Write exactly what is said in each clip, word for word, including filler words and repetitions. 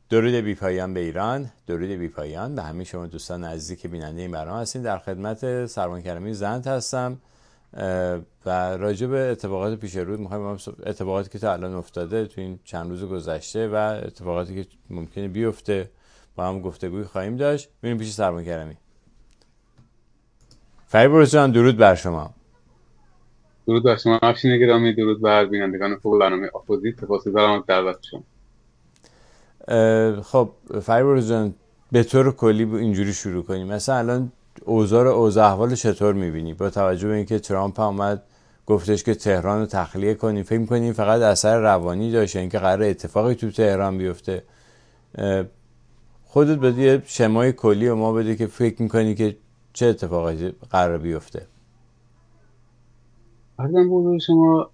درود بی پایان به ایران، درود بی پایان به همه شما دوستان عزیزی که بیننده این برنامه هستین. در خدمت سروان کرمی زند هستم و راجع به اتفاقات پیش رو می‌خوایم، اتفاقاتی که تا الان افتاده تو این چند روز گذشته و اتفاقاتی که ممکنه بیفته با هم گفتگوی خواهیم داشت. بریم پیش سروان کرمی. فریبرز جان، درود بر شما. درود بر شما افشین گرامی، درود بر بینندگان خوب برنامه اپوزیت. سپاسگزارم از دعوت شما. خب فریبرز جان، به طور کلی اینجوری شروع کنیم. مثلا الان اوضاع رو اوضاع احوال چطور می‌بینی با توجه به اینکه ترامپ اومد گفتش که تهران رو تخلیه کنیم؟ فکر می‌کنیم فقط اثر روانی داشته، اینکه قرار اتفاقی تو تهران بیفته؟ خودت بده یه شمای کلی و ما بده که فکر می‌کنی که چه اتفاقی قرار بیفته. عرضم بزرگ شما،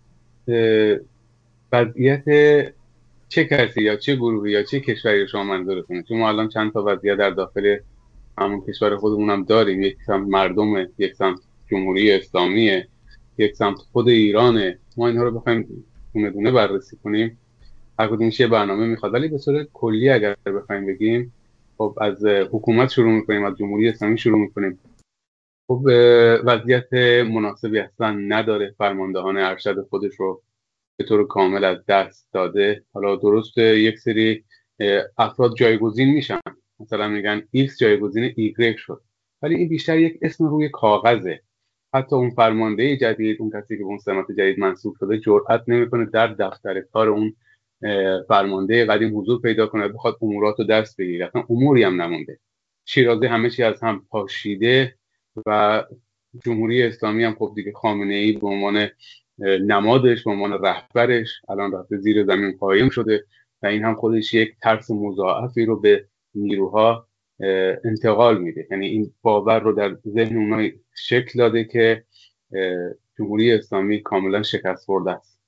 وضعیت چه کسی یا چه گروهی یا چه کشوری شما منظورتونه؟ چون ما الان چند تا وضعیت در داخل همون کشور خودمون هم داریم. یک سمت مردم، یک سمت جمهوری اسلامی، یک سمت خود ایرانه. ما اینها رو بخوایم دونه دونه بررسی کنیم هر کدومش یه برنامه میخواد، ولی به صورت کلی اگر بخوایم بگیم، خب از حکومت شروع میکنیم، از جمهوری اسلامی شروع میکنیم. خب وضعیت مناسبی اصلا نداره. فرماندهان ارشد خودش رو به طور کامل از دست داده. حالا درست یک سری افراد جایگزین میشن، مثلا میگن X جایگزین Y شد، ولی این بیشتر یک اسم روی کاغذه. حتی اون فرمانده جدید، اون کسی که به اون سمت جدید منصوب شده، جرئت نمیکنه در دفتر کار اون فرمانده قدیم حضور پیدا کنه، بخواد امورات رو دست بگیره. اصلا اموری هم نمونده. شیرازه همه چی از هم پاشیده و جمهوری اسلامی هم خب دیگه خامنه ای به عنوان نمادش، به عنوان رهبرش الان رفته زیر زمین قایم شده و این هم خودش یک ترس مضاعفی رو به نیروها انتقال میده. یعنی این باور رو در ذهن اونها شکل داده که جمهوری اسلامی کاملا شکست خورده است.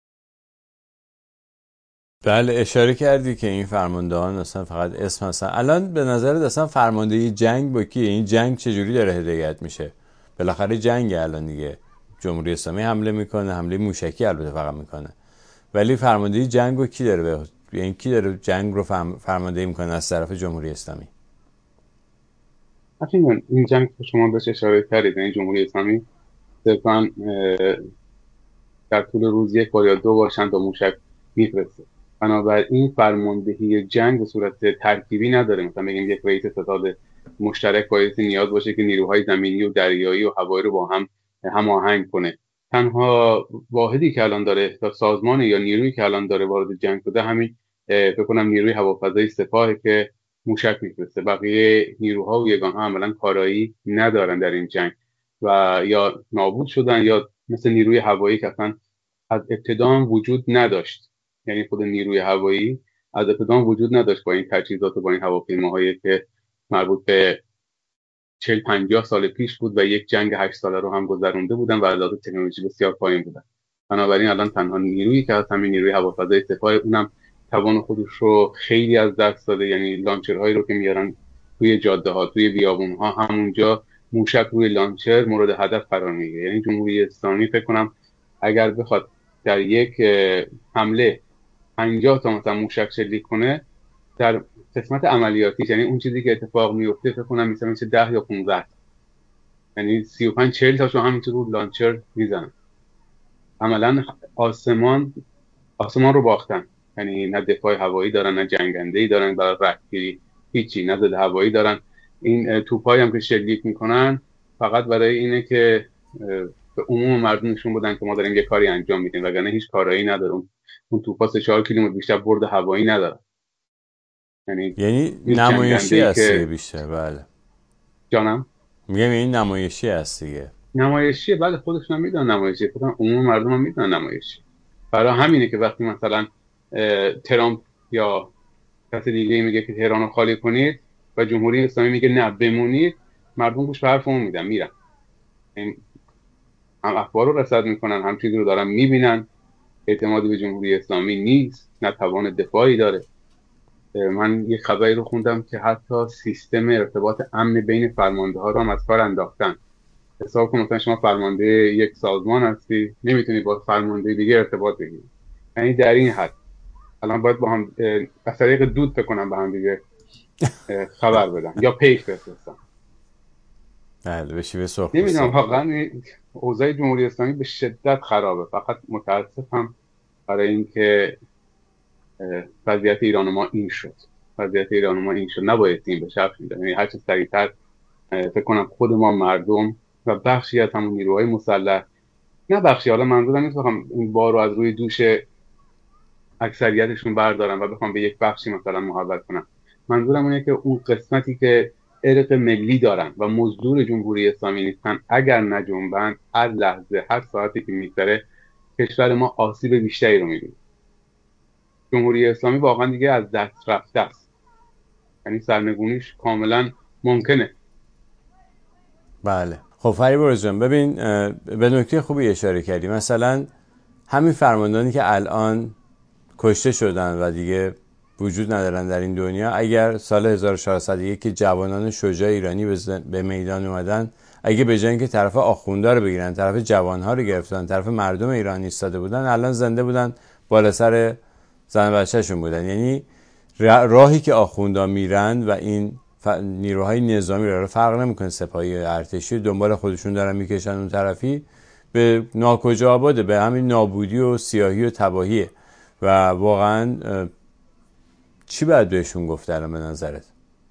بله، اشاره کردی که این فرماندهان اصلا فقط اسم هستن. الان به نظرت اصلا فرماندهی جنگ با کیه؟ این جنگ چجوری داره هدایت میشه؟ بالاخره جنگ الان دیگه، جمهوری اسلامی حمله میکنه، حمله موشکی البته فقط میکنه، ولی فرماندهی جنگ رو کی داره به یعنی کی داره جنگ رو فرماندهی میکنه از طرف جمهوری اسلامی؟ حتما این جنگ که شما بهش اشاره کردید، این جمهوری اسلامی صرفا در طول روز یک بار یا دو بار چند تا موشک میفرسته. بنابراین فرماندهی جنگ به صورت ترکیبی نداره. مثلا بگیم یک رئیس ستاد مشترک باید نیاز باشه که نیروهای زمینی و دریایی و هوایی رو با هم هماهنگ کنه. تنها واحدی که الان داره تا سازمان یا نیرویی که الان داره وارد جنگ شده همین فکر کنم نیروی هوافضای سپاهه که موشک میفرسته. بقیه نیروها و یگانها عملا کارایی ندارن در این جنگ و یا نابود شدن یا مثل نیروی هوایی که اصلا از ابتدا وجود نداشت. یعنی خود نیروی هوایی از ابتدا وجود نداشت با این تجهیزات و با این هواپیماهایی که مربوط به چهل پنجاه سال پیش بود و یک جنگ هشت ساله رو هم گذرونده بودن و علاوه تکنولوژی بسیار پایین بودن. بنابراین الان تنها نیرویی که هست همین نیروی هوافضای سپاه، اونم توان خودش رو خیلی از دست داده. یعنی لانچرهایی رو که میارن توی جاده ها، توی بیابون ها، همونجا موشک روی لانچر مورد هدف قرار میگیره. یعنی جمهوری اسلامی فکر کنم اگر بخواد در یک حمله پنجاه تا مثلا موشک شلیک کنه، در قسمت عملیاتی، یعنی اون چیزی که اتفاق میفته، فکر کنم مثلا میشه ده یا پانزده، یعنی سی و پنج چهل تاشو همینطور رو لانچر میزنن. عملا آسمان آسمان رو باختن. یعنی نه دفاع هوایی دارن، نه جنگنده‌ای دارن برای رهگیری، هیچی، نه ضد هوایی دارن. این توپایی هم که شلیک میکنن فقط برای اینه که به عموم مردم نشون بدن که ما داریم یه کاری انجام میدیم، وگرنه هیچ کارایی نداریم. اون توپا سه چهار کیلومتر بیشتر برد هوایی نداره. یعنی یعنی هیچ نمایشی جنگنده‌ای هست دیگه که بیشتر. بله جانم میگم این نمایشی هست دیگه. نمایشیه. بله خودشون هم میدونن نمایشیه، خودم عموم مردم هم میدونن نمایشی. برای همینه که وقتی مثلا ترامپ یا کسی دیگه میگه که تهران رو خالی کنید و جمهوری اسلامی میگه نه بمونید، مردم گوش به حرف اون میدن، میرن. این هم اخبار رو رصد میکنن، هم چیزی رو دارن میبینن. اعتمادی به جمهوری اسلامی نیست، نه توان دفاعی داره. من یک خبری رو خوندم که حتی سیستم ارتباط امن بین فرمانده ها رو هم از کار انداختن. حساب کن مثلا شما فرمانده یک سازمان هستی، نمیتونی با فرمانده دیگه ارتباط بگیری. یعنی در این حد. الان باید با هم از طریق دود فکر کنم به هم دیگه خبر بدن یا پیک بفرستن. بله به شیوه نمیدونم سرخپوستی. واقعا اوضاع جمهوری اسلامی به شدت خرابه. فقط متاسفم برای اینکه وضعیت ایران ما این شد. وضعیت ایران ما این شد. نباید این بشه افشین. یعنی هر چه سریعتر فکر کنم خود ما مردم و بخشی از همون نیروهای مسلح، نه بخشی، حالا منظورم نیست بخوام این بار رو از روی دوش اکثریتشون بردارم و بخوام به یک بخشی مثلا محبت کنم. منظورم اینه که اون قسمتی که ارق ملی دارن و مزدور جمهوری اسلامی نیستن، اگر نجنبن هر لحظه هر ساعتی که میگذره کشور ما آسیب بیشتری رو میبینه. جمهوری اسلامی واقعا دیگه از دست رفته است، یعنی سرنگونیش کاملا ممکنه. بله خب فریبرز جان ببین به نکته خوبی اشاره کردی. مثلا همین فرماندهانی که الان کشته شدن و دیگه وجود ندارن در این دنیا، اگر سال هزار و چهارصد و یک که جوانان شجاع ایرانی به میدان اومدن، اگه به جای اینکه طرف آخوندا رو بگیرن طرف جوانها رو گرفتن، طرف مردم ایران ایستاده بودن، الان زنده بودن بالا سر زن بچه‌شون بودن. یعنی راهی که آخوندا میرن و این نیروهای نظامی رو فرق نمیکنه، سپاهی ارتشی دنبال خودشون دارن میکشن اون طرفی، به ناکجا آباده، به همین نابودی و سیاهی و تباهیه. و واقعا چی باید بهشون گفت الان به نظرت؟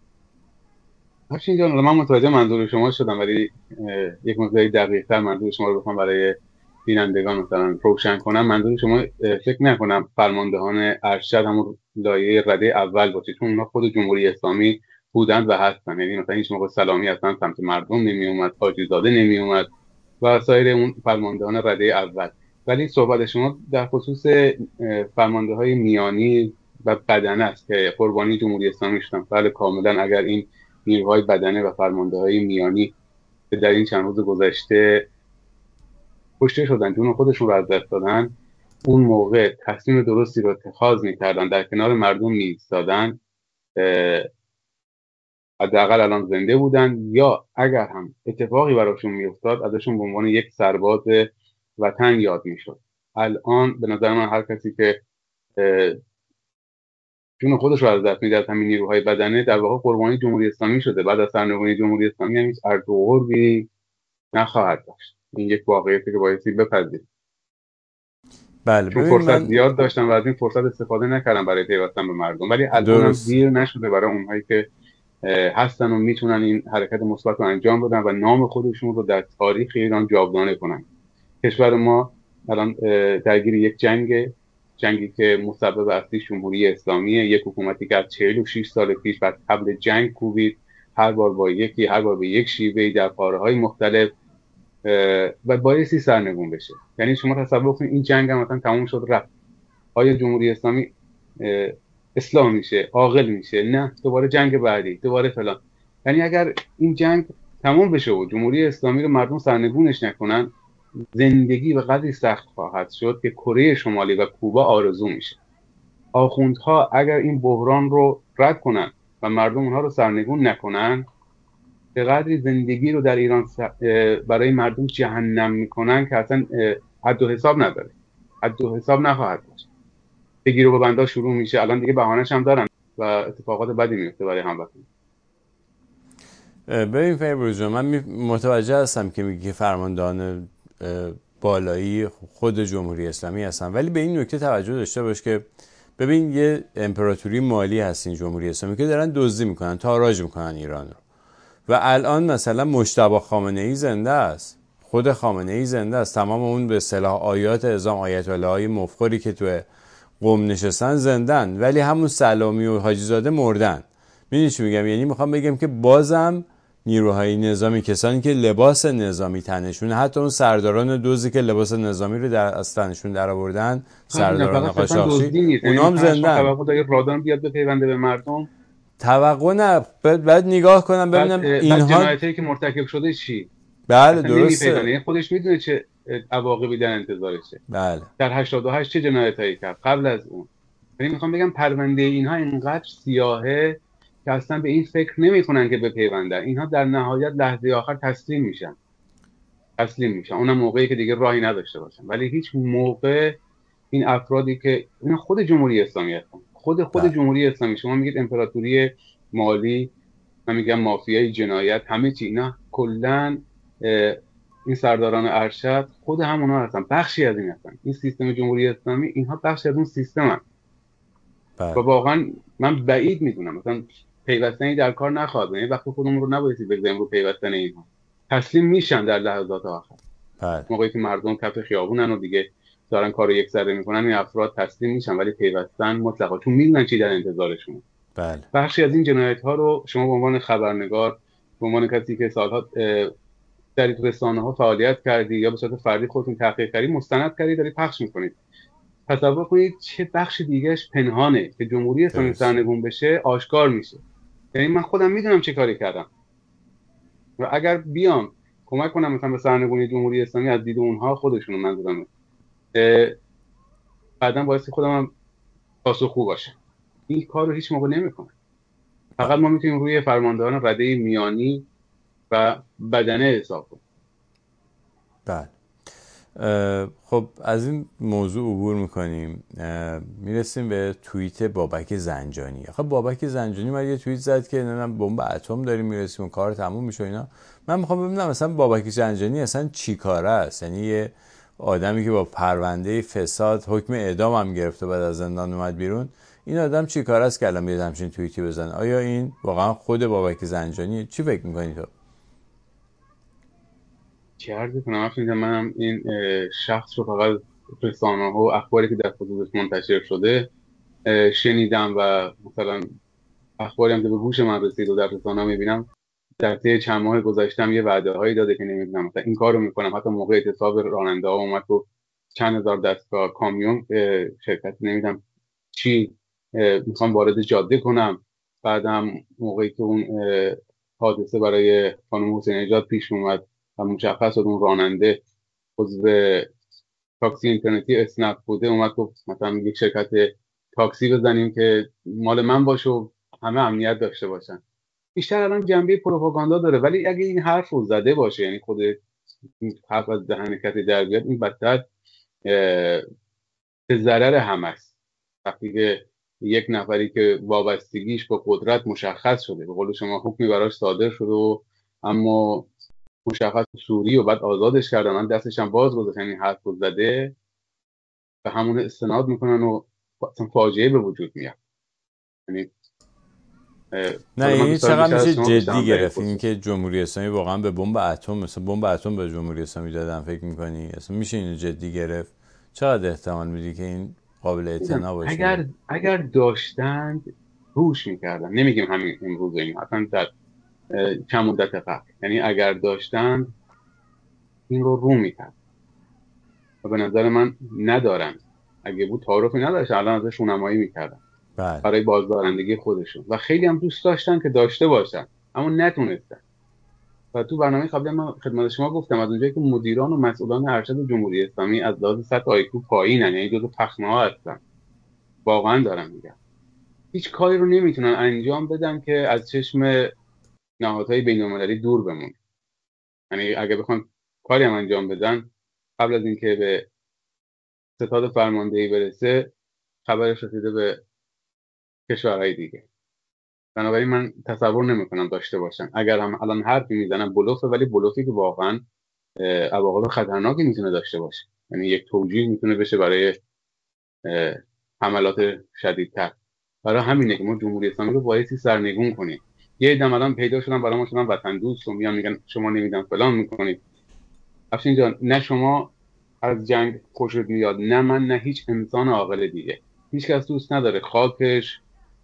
افشین جان من متوجه منظور شما شدم، ولی یک مقدار دقیق‌تر منظور شما رو بخوام برای بینندگان مثلا روشن کنم. منظور شما فکر نکنم فرماندهان ارشد همون لایه رده اول باشه، چون اونها خود جمهوری اسلامی بودند و هستن. یعنی مثلا هیچ موقع سلامی اصلا سمت مردم نمی اومد، حاجی زاده نمی اومد و سایر اون فرماندهان رده اول. ولی صحبت شما در خصوص فرمانده های میانی و بدنه است که قربانی جمهوری اسلامی شدن. بله کاملا. اگر این نیروهای بدنه و فرمانده های میانی که در این چند روز گذشته کشته شدن، جون خودشون رو از دست دادن، اون موقع تصمیم درستی رو اتخاذ می‌کردن، در کنار مردم می‌ایستادن، حداقل الان زنده بودن، یا اگر هم اتفاقی براشون میافتاد ازشون به عنوان یک سرباز وطن یاد میشد. الان به نظر من هر کسی که جون خودش رو از دست میده از همین نیروهای بدنه در واقع قربانی جمهوری اسلامی شده. بعد از سرنگونی جمهوری اسلامی هم هیچ ارج و قربی نخواهد داشت. این یک واقعیتی که بایستی بپذیریم. بله چون ببین فرصت من زیاد داشتم و از این فرصت استفاده نکردم برای پیوستن به مردم، ولی الان هم درست دیر نشده برای اونهایی که هستن و میتونن این حرکت مثبت رو انجام بدن و نام خودشون رو در تاریخ ایران جاودانه کنن. کشور ما الان درگیر یک جنگ جنگی که مسبب اصلی جمهوری اسلامیه، یک حکومتی که از چهل و شش سال پیش بعد قبل جنگ کوبید، هر بار با یکی هر بار به یک شیوهی در پاره‌های مختلف و بایستی سرنگون بشه. یعنی شما تصور کنید این جنگ هم مثلا تموم شد رفت، آیا جمهوری اسلامی اصلاح میشه، عاقل میشه؟ نه، دوباره جنگ بعدی، دوباره فلان. یعنی اگر این جنگ تموم بشه و جمهوری اسلامی رو مردم سرنگونش نکنن، زندگی به قدری سخت خواهد شد که کره شمالی و کوبا آرزو میشه. آخوندها اگر این بحران رو رد کنن و مردم اونها رو سرنگون نکنن، به قدری زندگی رو در ایران برای مردم جهنم میکنن که اصلا حد و حساب نداره، حد و حساب نخواهد داشت. بگیر و ببندا شروع میشه. الان دیگه بهانه‌اش هم دارن و اتفاقات بدی میفته برای هموطنان. ببین فریبرز جان، من متوجه هستم که میگی فرماندهان بالایی خود جمهوری اسلامی هستن، ولی به این نکته توجه داشته باش که ببین یه امپراتوری مالی هستین جمهوری اسلامی که دارن دزدی میکنن، تاراج میکنن ایران رو. و الان مثلا مجتبی خامنه‌ای زنده است، خود خامنه‌ای زنده است، تمام اون به اصطلاح آیات اعظام، آیت الله‌های مفخری که تو قم نشستن زندن، ولی همون سلامی و حاجی زاده مردن. میدونی چی میگم؟ یعنی میخوام بگم که بازم نیروهای نظامی، کسانی که لباس نظامی تنشون، حتی اون سرداران دوزی که لباس نظامی رو در از تنشون در آوردن، سرداران قاچاقچی، اونام زندن. توقع داره رادان بیاد به پیونده به مردم؟ توقع نه، بعد نگاه کنم ببینم اینها جنایتی که مرتکب شده چی. بله درسته، خودش میدونه چه عواقبی در انتظارشه. بله در هشتاد و هشت چه جنایتایی کرد قبل از اون. یعنی میخوام بگم پرونده اینها اینقدر سیاهه که اصلا به این فکر نمیکنن که به پیوندن. اینها در نهایت لحظه آخر تسلیم میشن. تسلیم میشن. اونم موقعی که دیگه راهی نداشته باشن. ولی هیچ موقع این افرادی که اینا خود جمهوری اسلامی هستن، خود خود بله جمهوری اسلامی. شما میگید امپراتوری مالی، من میگم مافیای جنایت، همه چی اینا کلا این سرداران ارشد خود همونا هستن، بخشی از این هستن. این سیستم جمهوری اسلامی اینها بخشی از اون سیستم هستن. و بله واقعا من بعید میدونم مثلا پیوستنی در کار نخواهد. یعنی وقتی خودمون رو نبایستی بگذاریم رو پیوستن اینها، تسلیم میشن در لحظات آخر. بله موقعی که مردم کف خیابونن و دیگه دارن کارو یک سره میکنن، این افراد تسلیم میشن، ولی پیوستن مطلقا، چون میدونن چی در انتظارشونه. بله بخشی از این جنایت ها رو شما به عنوان خبرنگار، به عنوان کسی که سالها در رسانه ها فعالیت کردی یا به صورت فردی خودتون تحقیق کردی، مستند کردی، دارید پخش میکنید. تصور کنید چه بخش دیگهش پنهانه که جمهوری اسلامی درسته. سرنگون بشه آشکار میشه. یعنی من خودم میدونم چه کاری کردم و اگر بیام کمک کنم مثلا به سرنگونی جمهوری اسلامی از دید اونها، خودشونو منظورمه، بعداً باعث خودم هم پاسخگو باشم. این کار رو هیچ موقع نمیکنه. بله فقط ما میتونیم روی فرماندهان رده میانی و بدنه حساب کنیم. بله خب از این موضوع عبور میکنیم، میرسیم به توییت بابک زنجانی. خب بابک زنجانی من یه توییت زد که نمیدونم بمب اتم داریم میرسیم و کار تموم میشه اینا. من میخوام ببینم مثلا بابک زنجانی اصلا چی کاره است. یعنی یه آدمی که با پرونده فساد حکم اعدام هم گرفته بعد از زندان اومد بیرون، این آدم چی کاره است که الان بیاد همچین توییتی بزنه؟ آیا این واقعا خود بابک زنجانی؟ چی فکر میکنی تو؟ چه عرض کنم افشین، منم این شخص رو فقط رسانه ها و اخباری که در خصوصش منتشر شده شنیدم و مثلا اخباری هم که به گوش من رسید و در رسانه میبینم، در طی چند ماه گذشتم یه وعده هایی داده که نمیدونم مثلا این کارو میکنم. حتی موقع اعتصاب راننده ها اومد و چند هزار دستگاه کامیون شرکت نمیدونم چی میخوام وارد جاده کنم. بعدم موقعی که اون حادثه برای خانم حسین نژاد پیش اومد و مشخص شد اون راننده عضو تاکسی اینترنتی اسنپ بوده، اومد گفت مثلا یک شرکت تاکسی بزنیم که مال من باشه و همه امنیت داشته باشن. بیشتر الان جنبه پروپاگاندا داره، ولی اگه این حرف رو زده باشه، یعنی خود این حرف از دهن کسی در بیاد، این بدتر به ضرر همه است. وقتی که یک نفری که وابستگیش با قدرت مشخص شده، به قول شما حکمی براش صادر شده و اما مشخص سوری و بعد آزادش کردن، من دستش هم باز گذاشتن، این حرف رو زده به همون استناد میکنن و اصلا فاجعه به وجود میاد. یعنی نه حالا من این دوست دارم چقدر بیشتر از میشه شما جدی بشنوم در این گرفت این خصوص. که جمهوری اسلامی واقعا به بمب اتم، مثلا بمب اتم به جمهوری اسلامی دادن، فکر میکنی اصلا میشه اینو جدی گرفت؟ چقدر احتمال میدی که این قابل میگم اعتنا باشه؟ اگر اگر داشتند روش میکردن، نمیگیم همین امروز، این اصلا در چند مدت قبل، یعنی اگر داشتند این رو رو میکرد و به نظر من ندارن. اگه بود تعارفی نداشت الان ازش رونمایی میکردن بله برای بازدارندگی خودشون، و خیلی هم دوست داشتن که داشته باشن اما نتونستن. و تو برنامه قبلی من خدمت شما گفتم از اونجایی که مدیران و مسئولان ارشد جمهوری اسلامی از لحاظ سطح آیکیو پایینن، یعنی جزو پخمه ها هستن، واقعا دارم میگم، هیچ کاری رو نمیتونن انجام بدن که از چشم نهادهای بین‌المللی دور بمونه. یعنی اگه بخوان کاری هم انجام بدن، قبل از اینکه به ستاد فرماندهی برسه خبرش رسیده به کشورهای دیگه. بنابراین من تصور نمیکنم داشته باشن. اگر هم الان حرفی میزنن بلوفه، ولی بلوفی که واقعا عواقب خطرناکی میتونه داشته باشه. یعنی یک توجیه میتونه بشه برای حملات شدیدتر. برای همینه که ما جمهوری اسلامی رو بایستی سرنگون کنیم. یه عده الان پیدا شدن برای ما شدن وطن دوست و میان میگن شما نمیدن فلان میکنید. افشین جان، نه شما از جنگ خوشت میاد، نه من، نه هیچ انسان عاقل دیگه. هیچ کس دوست نداره خاکش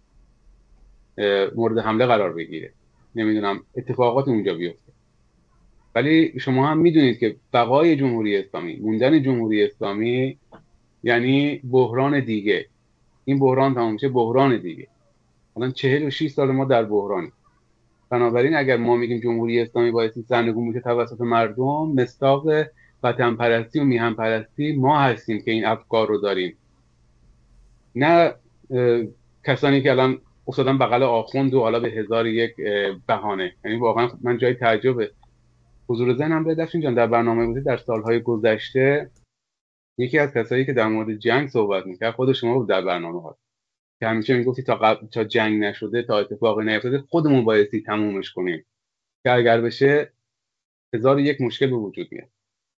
مورد حمله قرار بگیره، نمیدونم اتفاقات اونجا بیفته. ولی شما هم میدونید که بقای جمهوری اسلامی، موندن جمهوری اسلامی یعنی بحران دیگه. این بحران تمام میشه، بحران دیگه. الان چهل و شش سال ما در بحرانی. بنابراین اگر ما میگیم جمهوری اسلامی بایستی سرنگون بشه توسط مردم، مصداق وطن پرستی و میهن پرستی ما هستیم که این افکار رو داریم، نه کسانی که الان افتادن بغل آخوند و حالا به هزار یک بهانه. یعنی واقعا من جای تعجبه. حضور ذهنم به دفشین جان در برنامه بودی در سالهای گذشته یکی از کسایی که در مورد جنگ صحبت میکرد خود شما بود در برنامه ها، که همیشه میگفتی تا قبل تا جنگ نشده، تا اتفاقی نیفتاده، خودمون بایستی تمومش کنیم، که اگر بشه هزار و یک مشکل به وجود میاد.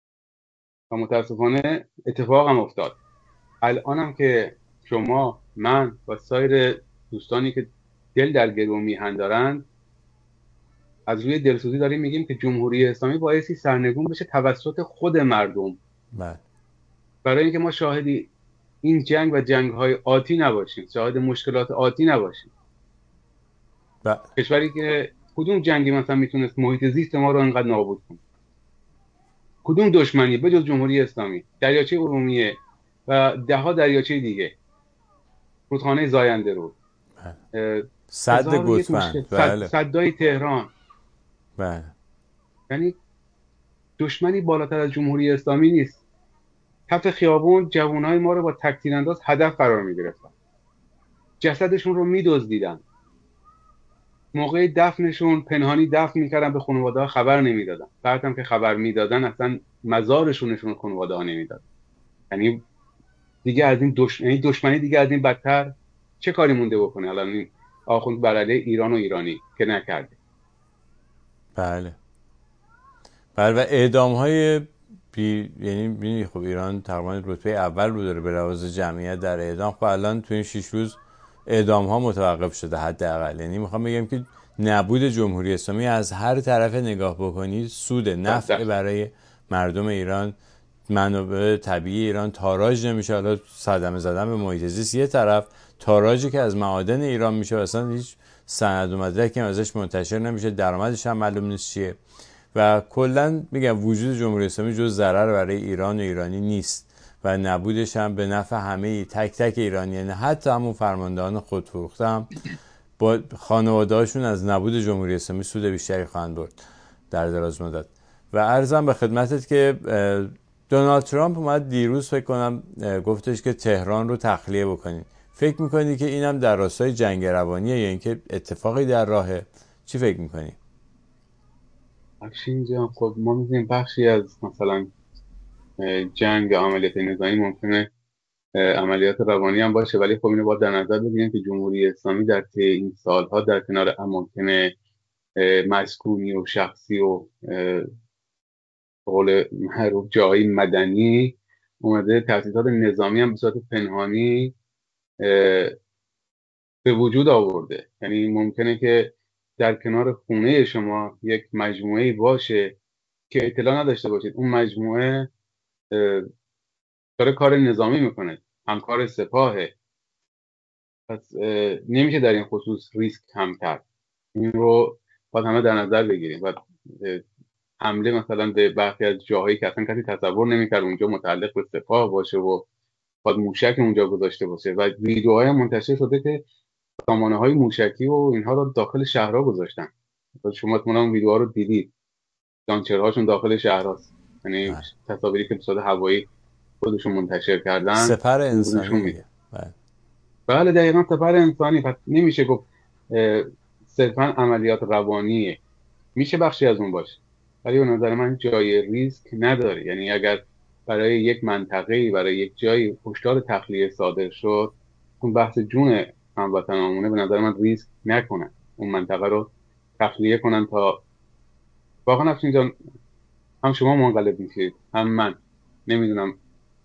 و متاسفانه اتفاق هم افتاد. الانم که شما، من و سایر دوستانی که دل در گرو میهن دارن، از روی دلسوزی داریم میگیم که جمهوری اسلامی بایستی سرنگون بشه توسط خود مردم، بله برای اینکه ما شاهدی این جنگ و جنگ‌های آتی نباشیم، شاهد مشکلات آتی نباشیم. بله کشوری که کدوم جنگی مثلا میتونست محیط زیست ما رو انقدر نابود کنه؟ کدوم دشمنی بجز جمهوری اسلامی؟ دریاچه ارومیه و ده ها دریاچه دیگه، رودخانه زاینده رود، بله. اه، سد هزار و یک مشکل، گوسفند. صد، بله صدای تهران. بله یعنی دشمنی بالاتر از جمهوری اسلامی نیست. کف خیابون جوانای ما رو با تکتیر انداز هدف قرار میگرفتن، جسدشون رو میدزدیدن، موقع دفنشون پنهانی دفن میکردن، به خانواده ها خبر نمیدادن، بعدم که خبر میدادن اصلا مزارشونشون خانواده ها نمیدادن. یعنی دیگه از این دش... یعنی دشمنی دیگه از این بدتر چه کاری مونده بکنه الان این آخوند بر علیه ایران و ایرانی که نکرده؟ بله بله. و اعدام های بی... یعنی بینی خب ایران تقریبا رتبه اول رو داره به لحاظ جمعیت در اعدام. خب الان تو این شش روز اعدام ها متوقف شده حداقل. یعنی میخوام بگم که نبود جمهوری اسلامی از هر طرف نگاه بکنی سود نفع برای مردم ایران، منابع طبیعی ایران تاراج نمیشه. حالا صدمه زدن به محیط زیست یه طرف، تاراجی که از معادن ایران میشه اصلا هیچ سند و مدرکی ازش منتشر نمیشه، درآمدش هم معلوم نیست چیه. و کلا میگم وجود جمهوری اسلامی جز ضرر برای ایران و ایرانی نیست و نبودش هم به نفع همه تک تک ایرانی، یعنی حتی همون فرماندهان خودفروخته هم با خانواده‌هاشون از نبود جمهوری اسلامی سود بیشتری خواهند برد در دراز مدت. و عرضم به خدمتت که دونالد ترامپ اومد دیروز فکر کنم گفتش که تهران رو تخلیه بکنید. فکر میکنی که اینم در راستای جنگ روانیه یا اینکه اتفاقی در راهه؟ چی فکر میکنی؟ افشین جان، خب ما می‌دونیم بخشی از مثلا جنگ یا عملیات نظامی ممکنه عملیات روانی هم باشه، ولی خب اینو باید در نظر بگیریم که جمهوری اسلامی در طی این سالها در کنار اماکن مسکونی و شخصی و به قول معروف جایی مدنی اومده تأسیسات نظامی هم به صورت پنهانی به وجود آورده. یعنی ممکنه که در کنار خونه شما یک مجموعه باشه که اطلاع نداشته باشید اون مجموعه داره کار نظامی میکنه، همکار سپاهه. پس نمیشه در این خصوص ریسک هم کرد. این رو باید همه در نظر بگیریم. و حمله مثلا به برخی از جاهایی که اصلا کسی تصور نمیکرد اونجا متعلق به سپاه باشه و باید موشک اونجا گذاشته باشه، و ویدیوهای منتشر شده که سامانه های موشکی و اینها رو داخل شهرها گذاشتن. شما احتمالاً اون ویدیوها رو دیدید، لانچرهاشون داخل شهرهاست. یعنی تصاویری که به صورت هوایی خودشون منتشر کردن سپر انسانی نشون میده. دیگه. بله بله دقیقا سپر انسانی. پس نمیشه گفت صرفا عملیات روانیه، میشه بخشی از اون باشه، ولی به نظر من جای ریسک نداره. یعنی اگر برای یک منطقه‌ای، برای یک جایی هشدار تخلیه صادر شد، اون بحث جون هموطنامونه، به نظر من ریسک نکنن اون منطقه رو تخلیه کنن تا واقعا. افشین جان، هم شما منقلب میشید هم من. نمیدونم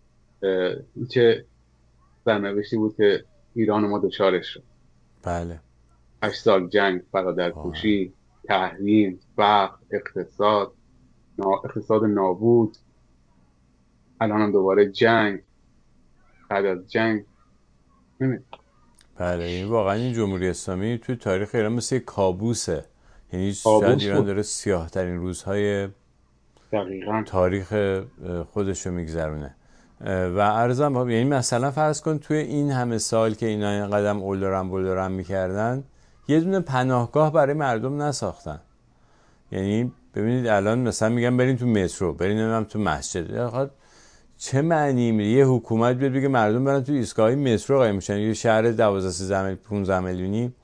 چه سرنوشتی بود که ایران ما دچارش شد. بله هشت سال جنگ، برادرکشی، تحریم، فقر، اقتصاد نا... اقتصاد نابود، الان هم دوباره جنگ، بعد از جنگ. نمیدونم. بله. این واقعا این جمهوری اسلامی توی تاریخ ایران مثل یک کابوسه. یعنی شاید کابوس ایران بود. داره سیاه ترین روزهای دقیقا. تاریخ خودش رو میگذرونه. و عرضم یعنی مثلا فرض کن توی این همه سال که اینا این قدم اولدرم بولدرم میکردن یه دونه پناهگاه برای مردم نساختن. یعنی ببینید الان مثلا میگن برین تو مترو، برین نمیدونم تو مسجد. چه معنی میده یه حکومت بیاد بگه مردم برن تو ایستگاه مترو قایم میشن؟ یه شهر دوازده سیزده پانزده میلیونی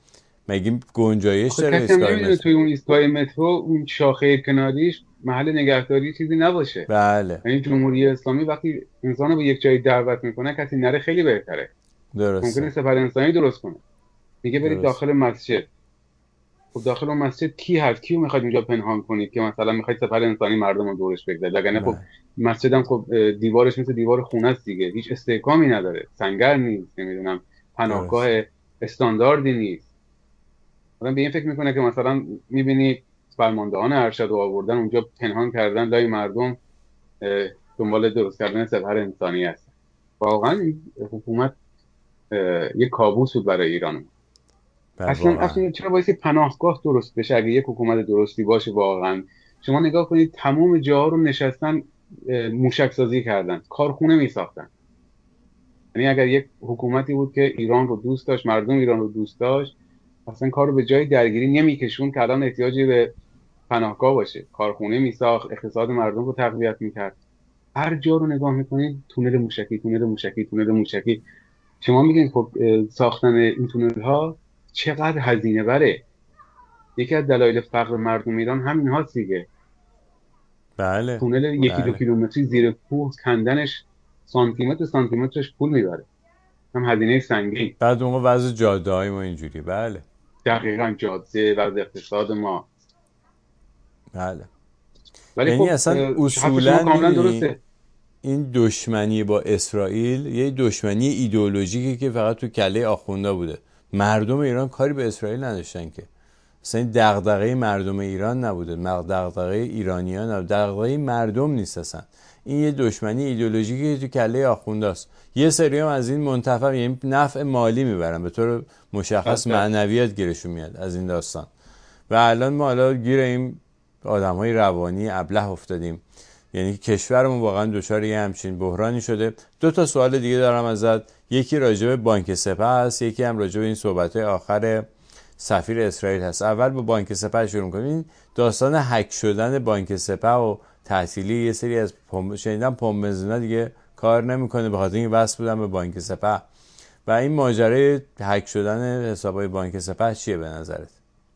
مگه گنجایش آخه داره کسی هم ایستگاه نمیدونه مترو؟ توی اون ایستگاه مترو اون شاخه کناریش محل نگهداری چیزی نباشه. بله یعنی جمهوری اسلامی وقتی انسان رو به یک جایی دعوت میکنه کسی نره خیلی بهتره. ممکنه درسته. سپر انسانی درست کنه، میگه برید درست. داخل مسجد. خب داخل اون مسجد کی هست؟ کیو میخواید اونجا پنهان کنید که مثلا میخواید سپر انسانی مردم رو دورش بگذارید؟ وگرنه خب بله. مسجدم خب دیوارش مثل دیوار خونه است دیگه، هیچ استحکامی نداره، سنگر نیست، نمیدونم پناهگاه درست. استانداردی نیست. آدم به این فکر میکنه که مثلا میبینی فرماندهان ارشد رو آوردن اونجا پنهان کردن لای مردم، اه، دنبال درست کردن سپر انسانی هست. واقعا این حکومت اه، یه کابوس بود برای ایران. بله اصلا واقعا. اصلا چرا باید پناهگاه درست بشه اگه یک حکومت درستی باشه واقعا؟ شما نگاه کنید تمام جاها رو نشستن اه، موشک سازی کردن، کارخونه میساختن. یعنی اگر یک حکومتی بود که ایران رو دوست داشت، مردم ایران رو دوست داشت، اصلا کار رو به جای درگیری نمیکشون که الان احتیاجی به پناهگاه باشه. کارخونه میساخت، اقتصاد مردم رو تقویت میکرد. هر جا رو نگاه میکنید تونل موشکی، تونل موشکی، تونل موشکی. شما میگین خب اه، ساختن این تونل ها چقدر هزینه بره؟ یکی از دلایل فقر مردم ایران همین هاست دیگه. بله. تونل یکی دو بله. کیلومتری زیر کوه کندنش سانتی متر سانتی مترش پول میبره، هم هزینه سنگین. بعد اون وضع جاده های ما اینجوری. بله. دقیقا جاده و اقتصاد ما. بله. ولی یعنی خب اصلا اه، حرف شما اصولا کاملا میدونی درسته. این دشمنی با اسرائیل یه دشمنی ایدئولوژیکی که فقط تو کله آخوندا بوده. مردم ایران کاری به اسرائیل نداشتن که. اصلا این دغدغه مردم ایران نبوده، دغدغه ایرانیان نبوده، دغدغه مردم نیست اصلا. این یه دشمنی ایدئولوژیکی که تو کله آخونداست. یه سری هم از این منتفع، یعنی نفع مالی میبرن، به طور مشخص بدتر. معنویات گیرشون میاد از این داستان. و الان ما حالا گیر این آدم‌های روانی ابله افتادیم. یعنی کشورمون واقعا دچار یه همچین بحرانی شده. دو تا سوال دیگه دارم ازت. یکی راجع به بانک سپه است، یکی هم راجع به این صحبت‌های آخر سفیر اسرائیل هست. اول با بانک سپه شروع کنیم. این داستان هک شدن بانک سپه و تعطیلی یه سری از پمپ شنیدم پمپ بنزینا دیگه کار نمیکنه به خاطر اینکه وصل بودن به بانک سپه. و این ماجرای هک شدن حسابای بانک سپه چیه به نظرت؟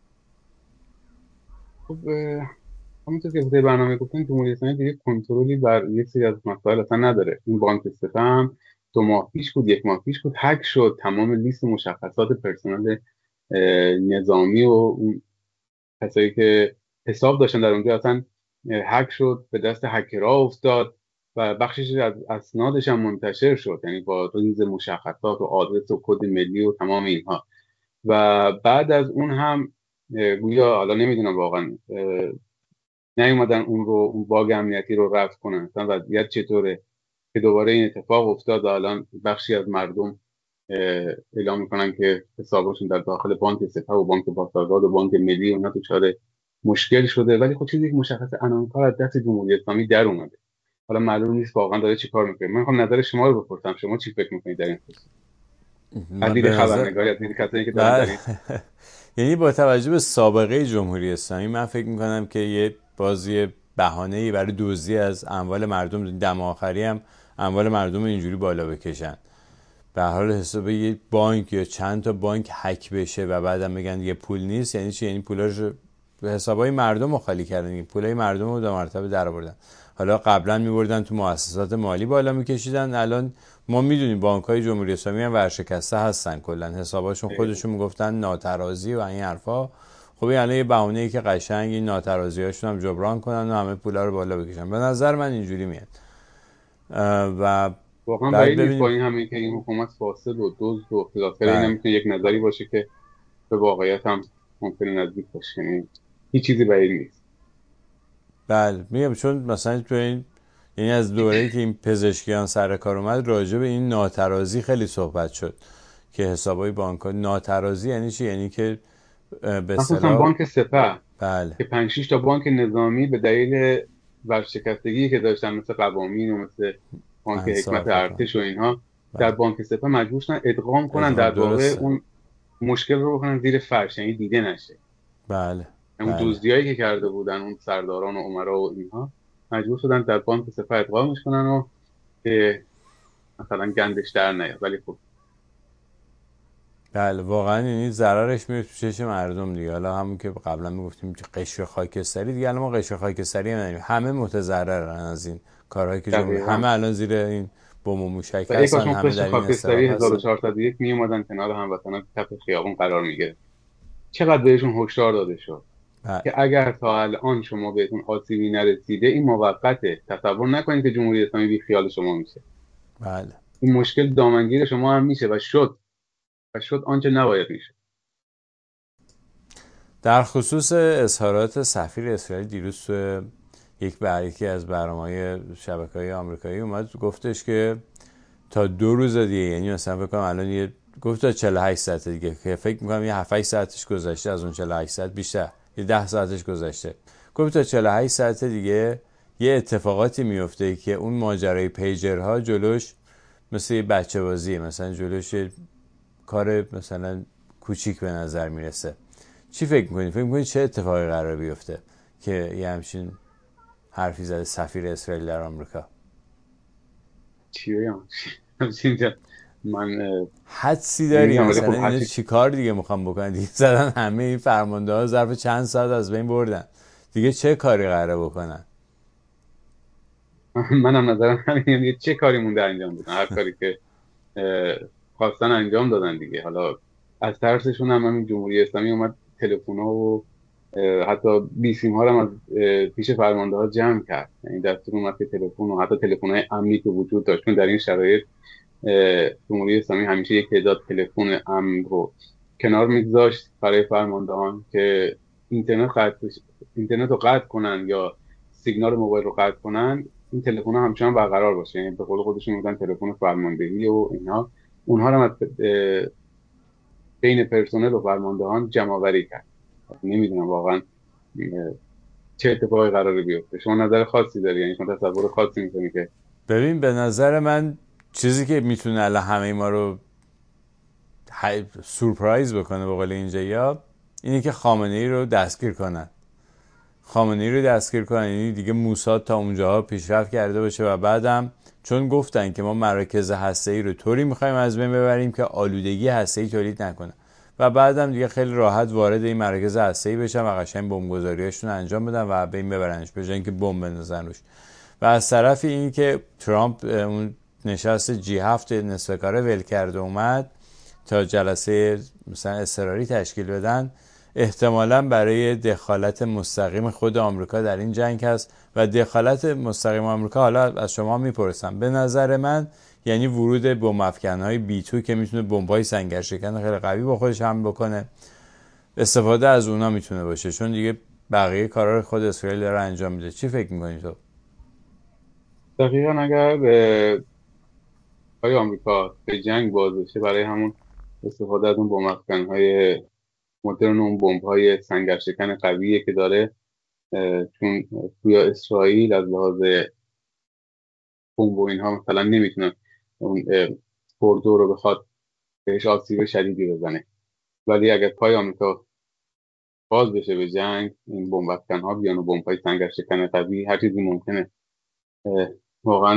خب اه، همونطور که بوده برنامه گفتن جمهوری اسلامی دیگه کنترلی بر یک سری از مسائل اصلا نداره. این بانک سپه هم دو ماه پیش بود، یک ماه پیش بود، هک شد. تمام لیست مشخصات پرسنل اه، نظامی و اون کسایی که حساب داشتن در اونجا اصلا هک شد، به دست هکرها افتاد و بخشش از اسنادش هم منتشر شد، یعنی با ریز مشخصات و آدرس و کد ملی و تمام اینها. و بعد از اون هم اه، گویا حالا نمیدونم واقعا اه، نیومدن اون رو اون باگ امنیتی رو رفع کنن. مثلا وضعیت چطوره که دوباره این اتفاق افتاد و الان بخشی از مردم اه، اعلام میکنن که حسابشون در داخل بانک سپه و بانک پاسارگاد و بانک ملی اونها دچار مشکل شده. ولی خب چیزی که مشخص انانکار از دست جمهوری اسلامی در اومده. حالا معلوم نیست واقعا داره چی کار میکنه. من میخوام نظر شما رو بپرسم، شما چی فکر میکنید در این خصوص؟ از من دید به نظر خبرنگاری، از دید کسانی که دارن در بله. این. یعنی با توجه به سابقه جمهوری اسلامی من فکر میکنم که یه بازی بهانه‌ای برای دزدی از اموال مردم دم آخری هم اموال مردم اینجوری بالا بکشن. به هر حال حساب یه بانک یا چند تا بانک هک بشه و بعدم بگن یه پول نیست، یعنی چی؟ یعنی پولاشو به حسابای مردم رو خالی کردن، پولای مردم رو دو مرتبه در آوردن. حالا قبلا می‌بردن تو مؤسسات مالی بالا میکشیدن، الان ما میدونیم بانک‌های جمهوری اسلامی هم ورشکسته هستن، کلا حساباشون خودشون میگفتن ناترازی و این حرفا. خب این الان یه بهونه‌ای که قشنگ این ناترازی‌هاشون هم جبران کنن و همه پولا رو بالا بکشن. به نظر من اینجوری میاد. و واقعا بعد بعید نیست با ببینیم. این همه که این حکومت فاسد و دزد و اختلاسگر، این هم بله. میتونه یک نظری باشه که به واقعیت هم ممکنه نزدیک باشه. یعنی هیچ چیزی بعید نیست. بله میگم چون مثلا تو این، یعنی از دوره‌ای که این پزشکیان سر کار اومد راجع به این ناترازی خیلی صحبت شد که حسابای بانک‌ها ناترازی یعنی چی؟ یعنی که به مخصوصا اصطلاح بانک سپه بله که پنج شش تا بانک نظامی به دلیل ورشکستگی که داشتن، مثل قوامین و مثل بانک حکمت انصاف بکن. ارتش و اینها، در بله. بانک سپه مجبور شدن ادغام کنن، ادغام در واقع درسته. اون مشکل رو بکنن زیر فرش، یعنی دیده نشه. بله. اون بله. دزدیایی که کرده بودن اون سرداران و امرا و اینها، مجبور شدن در بانک سپه ادغامش کنن و که مثلا گندش در نیاد. ولی خب بله واقعا یعنی ضررش میره تو چشم مردم دیگه. حالا همون که قبلا میگفتیم که قشر خاکستری دیگه، الان ما قشر خاکستری هم نداریم، همه متضررن از این کارهایی که جمهوری، همه دقیقاً. الان زیر این بم و موشک و ای کاش هستن، اون همه قشر در این خاکستری استراب هستن. هزار و چهارصد و یک می اومدن کنار هموطنان کف خیابون قرار میگرفت. چقدر بهشون هشدار داده شد بله. که اگر تا الان شما بهتون آسیبی نرسیده این موقته، تصور نکنید که جمهوری اسلامی بی خیال شما میشه. بله. این مشکل دامنگیر شما هم میشه و شد و شد آنچه نباید میشه. در خصوص اظهارات سفیر اسرائیل دیروز تو یک بر یکی از برنامه‌های شبکه‌های آمریکایی اومد گفتش که تا دو روز دیگه، یعنی مثلا فکر کنم الان یه گفت تا چهل و هشت ساعت دیگه، که فکر می‌کنم یه هفت هشت ساعتش گذشته از اون چهل و هشت ساعت، بیشتر یه ده ساعتش گذشته، گفت تا چهل و هشت ساعت دیگه یه اتفاقاتی میفته که اون ماجرای پیجرها جلوش مثل یه بچه بازیه، مثلا جلوش یه کار مثلا کوچیک به نظر میرسه. چی فکر میکنی؟ فکر میکنی چه اتفاقی قرار بیفته که یه همچین حرفی زده سفیر اسرائیل در آمریکا؟ چی بگم؟ من اه، حدسی داری نمیدونم، ولی مثلا خب اینا هرچی چی کار دیگه میخوام بکنن دیگه؟ زدن همه این فرمانده ها ظرف چند ساعت از بین بردن، دیگه چه کاری قراره بکنن؟ منم نظرم همینه. یعنی چه کاری مونده انجام بدن؟ هر کاری که اه، خواستن انجام دادن دیگه. حالا از ترسشون هم همین جمهوری اسلامی اومد تلفن‌ها و اه، حتی بی سیم ها رو هم از اه، پیش فرمانده ها جمع کرد. یعنی دستور اومد که تلفن و حتی تلفن های امنی که وجود داشت، چون در این شرایط اه، جمهوری اسلامی همیشه یک تعداد تلفن امن رو کنار میگذاشت برای فرماندهان که اینترنت قطع بشه- اینترنت رو قطع کنن یا سیگنال موبایل رو قطع کنن، این تلفن ها همچنان برقرار باشه. یعنی به قول خودشون میگن تلفن فرماندهی و اینها. اونها رو هم از اه، بین پرسنل و فرماندهان جمع آوری کرد. نمیدونم واقعا اه، چه اتفاقی قراره بیفته. شما نظر خاصی داری؟ یعنی شما تصور خاصی میکنی که ببین به نظر من چیزی که میتونه الان همه ما رو های- سورپرایز بکنه به قول اینجا، اینه که خامنه ای رو دستگیر کنن. خامنه‌ای رو دستگیر کنن، یعنی دیگه موساد تا اونجاها پیشرفت کرده باشه و بعدم چون گفتن که ما مراکز هسته‌ای رو طوری می‌خوایم از بین ببریم که آلودگی هسته‌ای تولید نکنه و بعدم دیگه خیلی راحت وارد این مراکز هسته‌ای بشن و قشنگ بمبگذاریاشون انجام بدن و بین ببرنش به جای اینکه بمب بندازن روش. و از طرف این که ترامپ اون نشست جی هفت نصف کاره ول کرده اومد تا جلسه مثلا اضطراری تشکیل بدن، احتمالاً برای دخالت مستقیم خود آمریکا در این جنگ هست. و دخالت مستقیم آمریکا، حالا از شما میپرسم، به نظر من یعنی ورود بمب افکن‌های بی تو که میتونه بمب‌های سنگرشکن خیلی قوی با خودش هم بکنه، استفاده از اونا میتونه باشه، چون دیگه بقیه کارا رو خود اسرائیل داره انجام میده. چی فکر میکنی تو؟ دقیقا اگر اه، های آمریکا به جنگ باز بشه برای همون استفاده از اون بمب های مدرن، اون بمب های سنگرشکن قویه که داره، اه، چون توی اسرائیل از لحاظ بمب و اینها مثلا نمیتونه اون اه، کردو رو بخواد بهش آسیب شدیدی بزنه. ولی اگر پای آمریکا باز بشه به جنگ، این بمب ها بیان و بمب های سنگرشکن قوی، هر چیزی ممکنه. اه، واقعا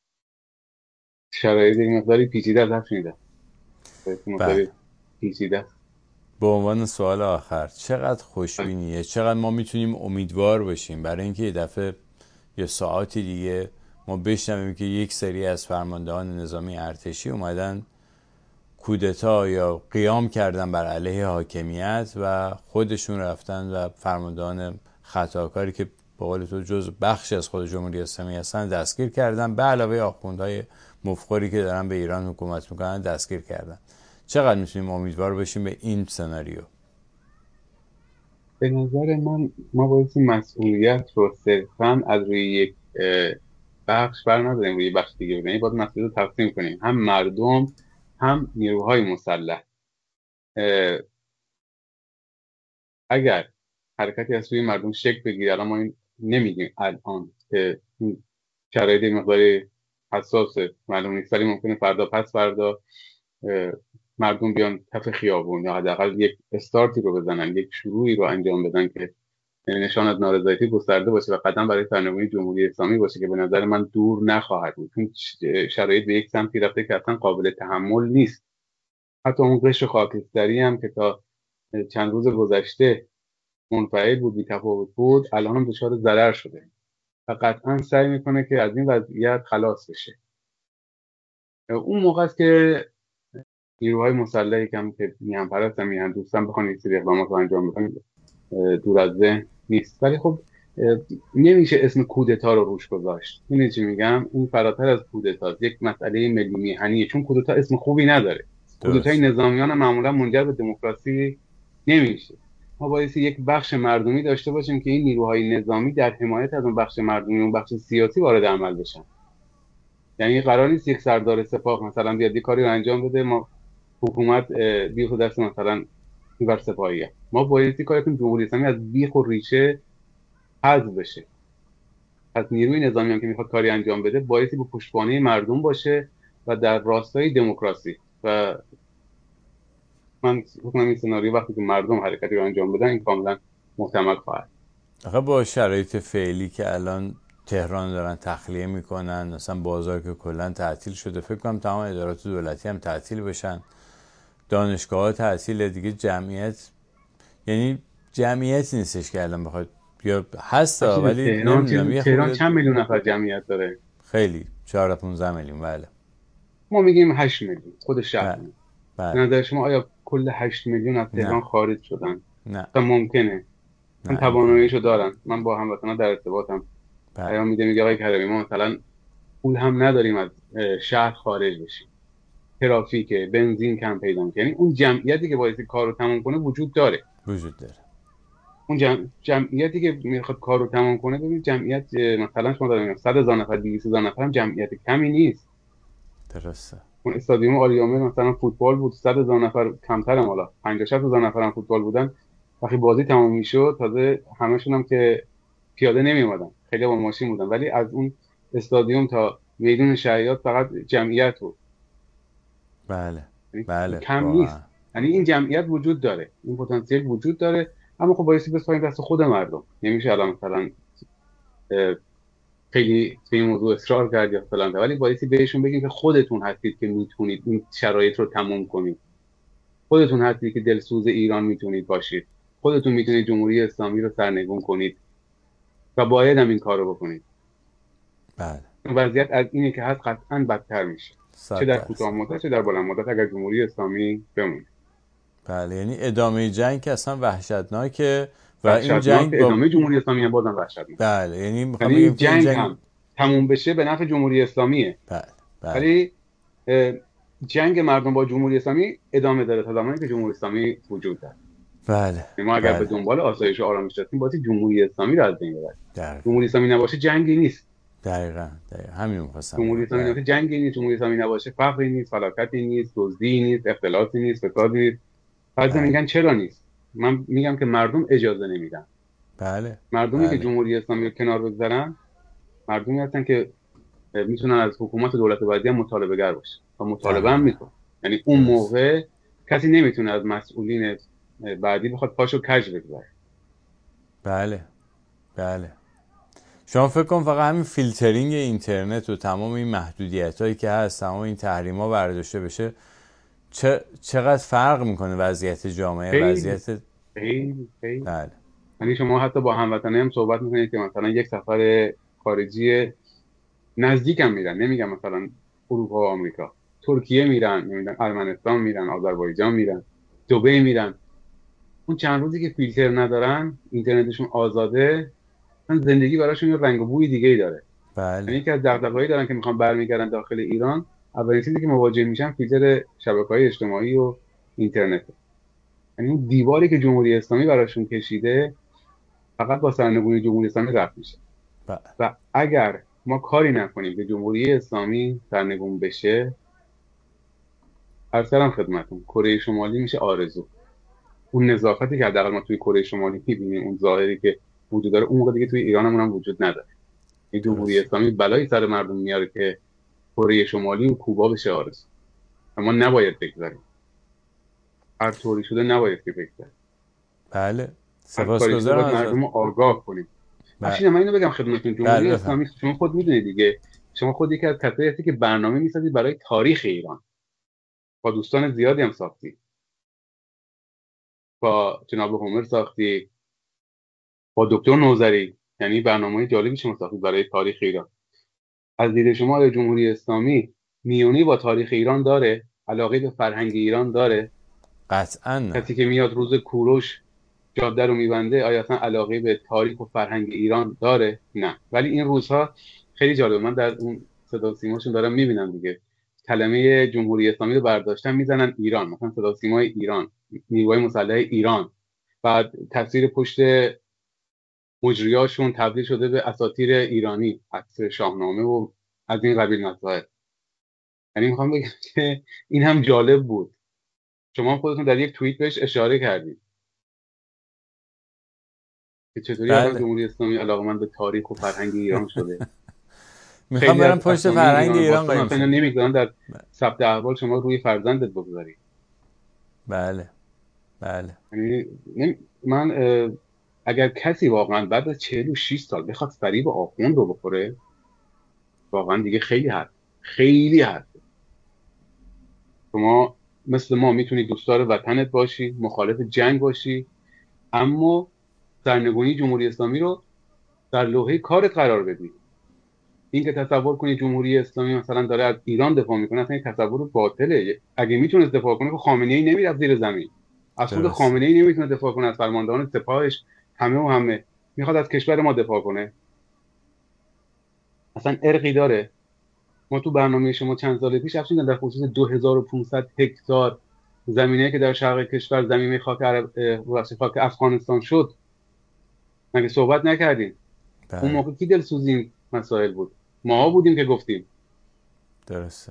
شرایط این مقداری پیچیده از هست میده، بله. مقداری پیچیده است. به عنوان سوال آخر، چقدر خوشبینیه، چقدر ما میتونیم امیدوار باشیم برای اینکه یه دفعه یه ساعتی دیگه ما بشنویم که یک سری از فرماندهان نظامی ارتشی اومدن کودتا یا قیام کردن بر علیه حاکمیت و خودشون رفتن و فرماندهان خطاکاری که به قول تو جز بخشی از خود جمهوری اسلامی هستن دستگیر کردن، به علاوه آخوندهای مفخوری که دارن به ایران حکومت میکنن دستگیر کردن. چقدر میتونیم امیدوار باشیم به این سناریو؟ به نظر من ما باید این مسئولیت رو صرفا از روی یک اه، بخش بر نداریم روی بخش دیگه بزنیم. باید مسئولیت رو تقسیم کنیم، هم مردم هم نیروهای مسلح. اه، اگر حرکتی از سوی مردم شکل بگیره، الان ما این نمیگیم الان که این شرایط این مقداری حساس معلوم نیست، ولی ممکنه فردا پس فردا اه، مردم بیان کف خیابون یا حداقل یک استارتی رو بزنن، یک شروعی رو انجام بدن که نشان از نارضایتی گسترده باشه و قدم برای سرنگونی جمهوری اسلامی باشه، که به نظر من دور نخواهد بود. چون شرایط به یک سمتی رفته که اصلا قابل تحمل نیست. حتی اون قشر خاکستری هم که تا چند روز گذشته منفعل بود، بی‌تفاوت بود، الان هم دچار ضرر شده و قطعا سعی میکنه که از این وضعیت خلاص بشه. اون موقع است که نیروهای مسلحی کم که میان پرست هم میان دوستان بخوان یک سری اقدامات رو انجام بدن دور از ذهن نیست. ولی خب نمیشه اسم کودتا رو روش گذاشت. میدونی چی میگم؟ این فراتر از کودتا، یک مسئله ملی میهنیه، چون کودتا اسم خوبی نداره. کودتای درست. نظامیان هم معمولا منجر به دموکراسی نمیشه. ما بایستی یک بخش مردمی داشته باشیم که این نیروهای نظامی در حمایت از اون بخش مردمی، اون بخش سیاسی وارد عمل بشن. یعنی قرار نیست یک سردار سپاه مثلا بیاد یه کاری رو انجام بده، ما حکومت بیخ دست مثلا اینور سپاهیه. ما بایستی کاری کنیم جمهوری اسلامی از بیخ و ریشه حذف بشه. پس نیروی نظامی هم که میخواد کاری انجام بده بایستی به پشتوانه مردم باشه و در راستای دموکراسی. و من فکر کنم این سناریو وقتی که مردم حرکتی رو انجام بدن این کاملا محتمل خواهد. آخه با شرایط فعلی که الان تهران دارن تخلیه میکنن، مثلا بازار که کلا تعطیل شده، فکر کنم تمام ادارات دولتی هم تعطیل بشن، دانشگاه ها تعطیل دیگه، جمعیت یعنی جمعیتی نیستش که الان بخواد، یا هستا افشین، ولی تهران نمیدونم چه- یه تهران خورده چند میلیون نفر جمعیت داره؟ خیلی چهارده پونزده میلیون. بله ما میگیم هشت میلیون خود شهر. بله به بله. نظر شما آیا کل هشت میلیون از تهران نه خارج شدن؟ نه تا ممکنه؟ من نه امکان تواناییشو دارم، من با هموطنان در ارتباطم. بله پیام میده میگه آقای کریمی ما مثلا پول هم نداریم از شهر خارج بشیم، ترافیک، بنزین کم پیدا میکنه. یعنی اون جمعیتی که باعث کار رو تموم کنه وجود داره. وجود داره. اون جمع... جمعیتی که میخواد کار رو تموم کنه، ببینید جمعیت مثلا شما دارید صد هزار نفر، دویست هزار نفر هم جمعیت کمی نیست. درسته. اون استادیوم آریامه مثلا فوتبال بود، صد هزار نفر کمتر، حالا پنجاه شصت هزار نفر هم فوتبال بودن. وقتی بازی تموم میشد تازه همشون هم که پیاده نمی اومدن، خیلی با ماشین بودن، ولی از اون استادیوم تا میدون شهیات فقط جمعیت بود. بله یعنی بله کم واقعا. نیست. یعنی این جمعیت وجود داره، این پتانسیل وجود داره، اما خب بایستی بسپاریم دست خود مردم. نمیشه الان مثلا خیلی به این موضوع اصرار کرد یا فلان، ولی بایستی بهشون بگیم که خودتون هستید که میتونید این شرایط رو تموم کنید. خودتون هستید که دلسوز ایران میتونید باشید. خودتون میتونید جمهوری اسلامی رو سرنگون کنید و باید هم این کار رو بکنید. بله وضعیت از اینه که هست قطعا بدتر میشه، چه صد در کوتاه درصد. مدت چه در بلند مدت، اگر جمهوری اسلامی بمونه. بله یعنی ادامه جنگ که اصلا وحشتناکه و این وحشتناک، جنگ با ادامه جمهوری اسلامی هم بازم وحشتناک. بله یعنی میخوام یعنی بگم این که این جنگ جنگ هم تموم بشه به نفع جمهوری اسلامیه، بله بله ولی اه، جنگ مردم با جمهوری اسلامی ادامه داره تا زمانی که جمهوری اسلامی وجود داره. بله یعنی ما اگر به بله دنبال آسایش و آرامش هستیم باید جمهوری اسلامی رو از بین ببریم. دقیقا جمهوری اسلامی نباشه جنگی نیست. دقیقا دقیقا همین میخواستم جمهوری بگم. اسلامی بله نباشه جنگی نیست. جمهوری اسلامی نباشه فقری نیست، فلاکتی نیست، دزدی نیست، اختلاسی نیست، فسادی نیست. بعضی بله میگن چرا نیست؟ من میگم که مردم اجازه نمیدن. بله مردمی که بله جمهوری اسلامی رو کنار بگذارن، مردمی هستن که میتونن از حکومت و دولت بعدی هم مطالبه گر باشن و مطالبه هم دقیقا میکنن. یعنی اون درست. موقع کسی نمیتونه از مسئولین بعدی بخواد پاشو کج بگذاره. بله بله. شما فکر کن فقط همین فیلترینگ اینترنت و تمام این محدودیت هایی که هست، تمام این تحریم ها برداشته بشه، چه چقدر فرق میکنه وضعیت جامعه، خیلی وضعیت. خیلی خیلی. بله یعنی شما حتی با هموطنه هم صحبت میکنید که مثلا یک سفر خارجی نزدیک هم میرن، نمیگم مثلا اروپا و آمریکا، ترکیه میرن، نمیدونم ارمنستان میرن، آذربایجان میرن، دبی میرن. اون چند روزی که فیلتر ندارن، اینترنتشون آزاده، اصلا زندگی براشون یه رنگ و بوی دیگه ای داره. بله یعنی یکی از دغدغه‌هایی دارن که میخوان برمیگردن داخل ایران، اولین چیزی که مواجه میشن فیلتر شبکه‌های اجتماعی و اینترنت. یعنی اون دیواری که جمهوری اسلامی براشون کشیده فقط با سرنگونی جمهوری اسلامی رفع میشه. بله و اگر ما کاری نکنیم که جمهوری اسلامی سرنگون بشه، ارسلم خدمتتون، کره شمالی میشه آرزو. اون نزاکتی که حداقل ما توی کره شمالی می‌بینیم، اون ظاهری که وجود داره، اون موقع دیگه توی ایرانمون هم وجود نداره. این جمهوری درست. اسلامی بلایی سر مردم میاره که کره شمالی و کوبا بشه آرزو. اما نباید بگذاریم، هر طوری شده نباید که بگذاریم. بله هر کاری شده سپاسگزارم باید ازت. مردم رو آگاه کنیم. بله افشین، من اینو بگم خدمتتون، بله جمهوری بفهم. اسلامی شما خود میدونید دیگه، شما خود یکی از کسایی هستی که برنامه میسازید برای تاریخ ایران. با دوستان زیادی هم ساختی، با جناب هومر ساختی، با دکتر نوذری، یعنی برنامه جالبی شما ساختید برای تاریخ ایران. از دید شما آیا جمهوری اسلامی میونی با تاریخ ایران داره؟ علاقه به فرهنگ ایران داره؟ قطعا نه. کسی که میاد روز کوروش جاده رو میبنده آیا اصلا علاقه به تاریخ و فرهنگ ایران داره؟ نه. ولی این روزها خیلی جالبه، من در اون صدا و سیماشون دارم میبینم دیگه، کلمه جمهوری اسلامی رو برداشتن میزنن ایران، مثلا صدا و سیمای ایران، نیروهای مسلح ایران، بعد تصویر پشت مجریاشون تبدیل شده به اساطیر ایرانی، عکس شاهنامه و از این قبیل مسائل. یعنی میخوام بگم که این هم جالب بود. شما هم خودتون در یک توییت بهش اشاره کردید که چطوری الان بله. جمهوری اسلامی علاقمند به تاریخ و فرهنگ ایران شده. میخوام خیلی برم از پشت اسامی فرهنگ ایران ایران باستان قایم اصلا شم. نمیگذارن در ثبت احوال شما روی فرزندت بگذاری. بله بله. یعنی نمی- من اه، اگر کسی واقعا بعد از چهل و شش سال بخواد فریب آخوند رو بخوره، واقعا دیگه خیلی حرف خیلی حرف. شما مثل ما میتونی دوستدار وطنت باشی، مخالف جنگ باشی، اما سرنگونی جمهوری اسلامی رو در لوحه کارت قرار بدی. این که تصور کنی جمهوری اسلامی مثلا داره از ایران دفاع میکنه، اصلا این تصور باطله. اگه میتونست دفاع کنه که خامنه ای نمیرفت زیر زمین، از خود درسته. خامنه ای نمیتونه دفاع کنه، از فرماندهان سپاهش، همه و همه. میخواد از کشور ما دفاع کنه، اصلا ارقی داره؟ ما تو برنامه شما چند سال پیش افشین در خصوص دو هزار و پانصد هکتار زمینه که در شرق کشور زمینه خاک عرب اه، خاک افغانستان شد، مگه صحبت نکردیم؟ اون بله. موقع کی دلسوز این مسائل بود؟ ماها بودیم که گفتیم. درسته.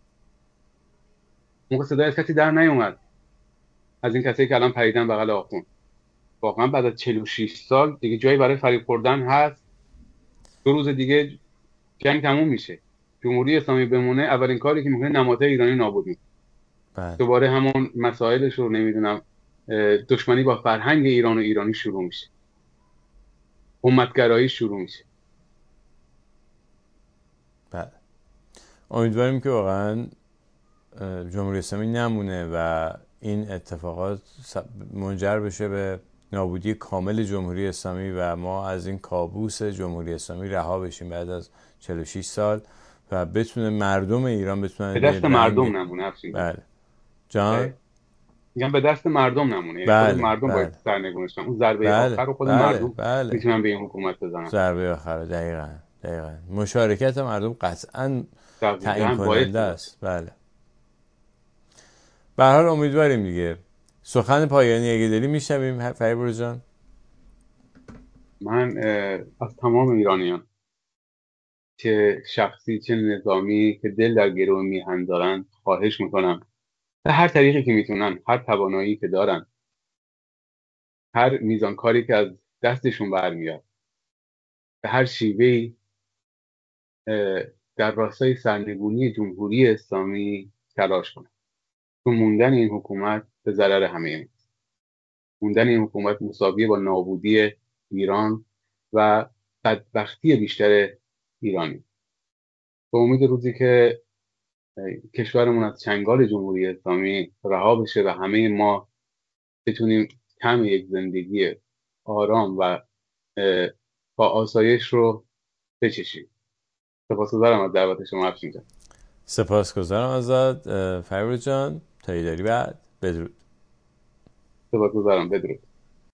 موقع صدای از کسی در نیومد، از این کسایی که الان پریدن بغل آخون. واقعا بعد از چهل و شش سال دیگه جایی برای فریب خوردن هست؟ دو روز دیگه جنگ تموم میشه، جمهوری اسلامی بمونه، اولین کاری که میکنه نمادهای ایرانی نابود میکنه. بله. دوباره همون مسائلش رو نمیدونم، دشمنی با فرهنگ ایران و ایرانی شروع میشه، امتگرایی شروع میشه. بله. امیدواریم که واقعا جمهوری اسلامی نمونه و این اتفاقات منجر بشه به نابودی کامل جمهوری اسلامی و ما از این کابوس جمهوری اسلامی رها بشیم بعد از چهل و شش سال و بتونه مردم ایران بتونن به به دست رنگ. مردم نمونه افشین جان. بله. جان. میگم به دست مردم نمونه، یعنی خود بله مردم باید بله سرنگونش کنن. اون ضربه بله آخر رو خود بله مردم بله. میتونن به این حکومت بزنن. ضربه آخر. دقیقاً دقیقاً مشارکت مردم قطعاً تعیین دقیقاً کننده بایستی باشه. است. بله. به هر حال امیدواریم دیگه. سخن پایانی اگه داری میشنویم فریبرز جان. من از تمام ایرانیان، چه شخصی چه نظامی، که دل در گرو میهن دارن، خواهش میکنم به هر طریقی که میتونن، هر توانایی که دارن، هر میزان کاری که از دستشون برمیاد، به هر شیوهی در راستای سرنگونی جمهوری اسلامی تلاش کنن. چون موندن این حکومت به ضرر همه ماست. موندن این حکومت مساویه با نابودی ایران و بدبختی بیشتر ایرانی. به امید روزی که کشورمون از چنگال جمهوری اسلامی رها بشه و همه ما بتونیم کم یک زندگی آرام و با آسایش رو بچشیم. سپاسگزارم از دعوت شما افشین جان. سپاسگزارم ازت فریبرز جان. تا ایداری بعد. بدرود. سپاسگزارم. بدرود.